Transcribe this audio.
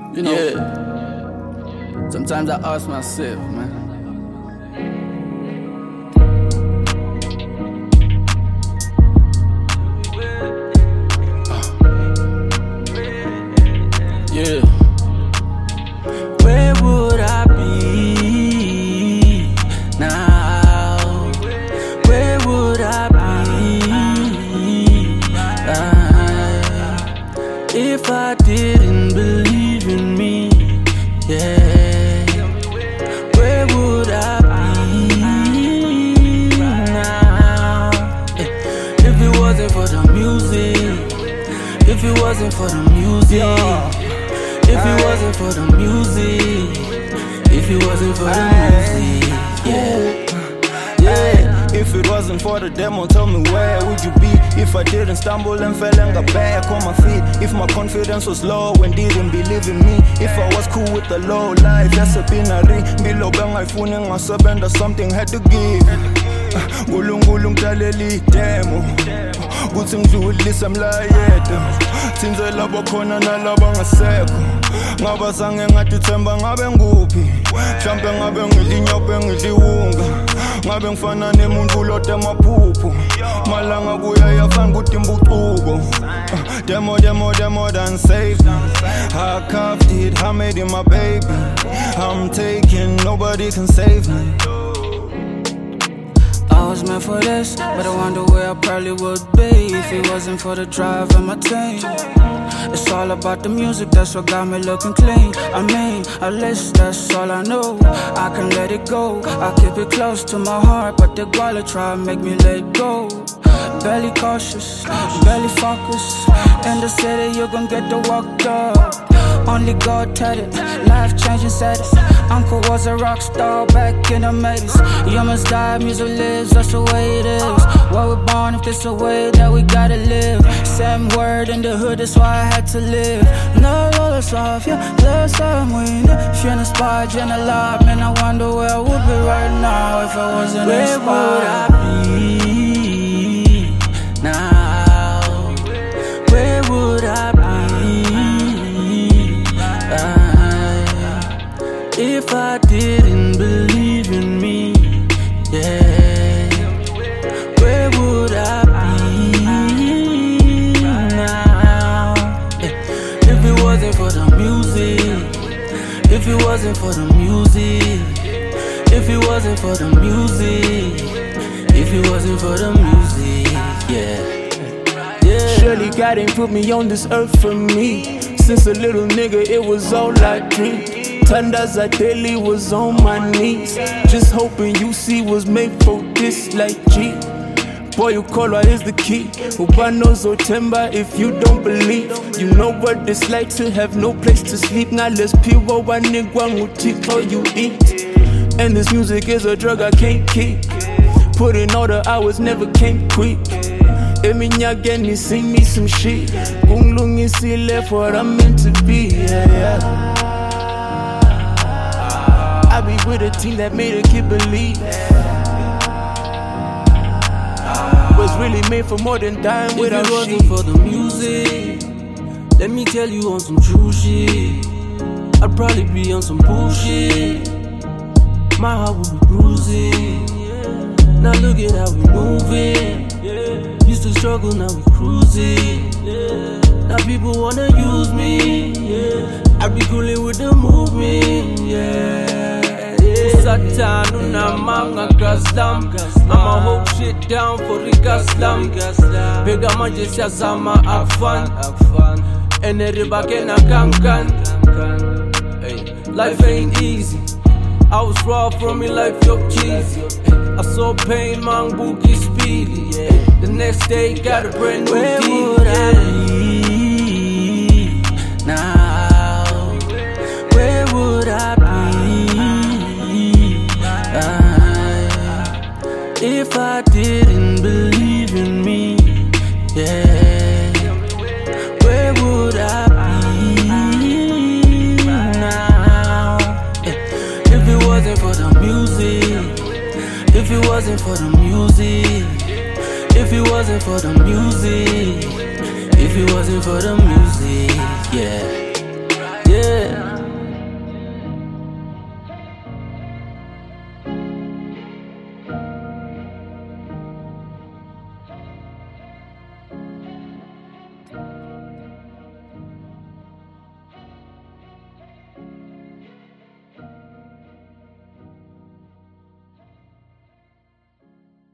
You know, sometimes I ask myself, man. Yeah. Where would I be now? Where would I be if I didn't believe in me? Yeah. Where would I be now? If it wasn't for the music, if it wasn't for the music, if it wasn't for the music, if it wasn't for the music, yeah. If it wasn't for the demo, tell me where would you be? If I didn't stumble and fell and got back on my feet, if my confidence was low and didn't believe in me, if I was cool with the low life, that's a binary. Below bang I fooling myself and something had to give. Gulung daleli demo, kuthi ngidlulisa mlayethe, thinze labo khona nalabo ngasekho, ngaba sange ngathi themba ngabe nguphi, mhlambe ngabe ngilinyophe ngiliwunga, ngabe ngifana nemuntu lote maphupho, malanga kuya yafana ukuthi imbucuko, demo done saved, I cuffed it, I made it my baby, I'm taking, nobody can save me. I was meant for this, but I wonder where I probably would be if it wasn't for the drive and my team. It's all about the music, that's what got me looking clean. I mean, at least that's all I know. I can let it go, I keep it close to my heart, but the guala try to make me let go. Barely cautious, barely focused. In the city, you gon' get the walk up. Only God had it, life-changing status. Uncle was a rock star back in the 80s. Humans die, music lives, that's the way it is. Why we born if this the way that we gotta live? Same word in the hood, that's why I had to live. No, that's off, yeah, that's time we feeling inspired, and alive. Man, I wonder where I would be right now if I wasn't inspired. Where would I be now? Where would I be if I didn't believe in me? Yeah. Where would I be now? If it wasn't for the music, if it wasn't for the music, if it wasn't for the music, if it wasn't for the music, yeah. Surely God ain't put me on this earth for me. Since a little nigga, it was all I dreamed. Tandas I daily was on my knees, just hoping you see was made for this like G. Boy, you call what is the key. Ubano Zotemba if you don't believe. You know what it's like to have no place to sleep. Now let's peel one nigga all you eat. And this music is a drug I can't keep. Put in all the hours, never came quick. Eminyageni sing me some shit. Gunglungi see left what I'm meant to be, yeah. I be with a team that made a kid believe. Was really made for more than dying without shit. If it wasn't for the music, let me tell you on some true shit, I'd probably be on some bullshit. My heart would be bruising. Now look at how we moving. Used to struggle, now we cruising. Now people wanna use me. I be coolin' with the movement. Satan na manga gaslam. I'ma hold shit down for the gaslam. Bega majesi azama afan. And everybody na kankan. Life ain't easy. I was raw from me life, yo cheesy. I saw pain, man, boogie speedy. The next day, got a brand new Where would I be now? Where would I be if I didn't believe in me? Yeah. Where would I be now? If it wasn't for the music, if it wasn't for the music, if it wasn't for the music, if it wasn't for the music.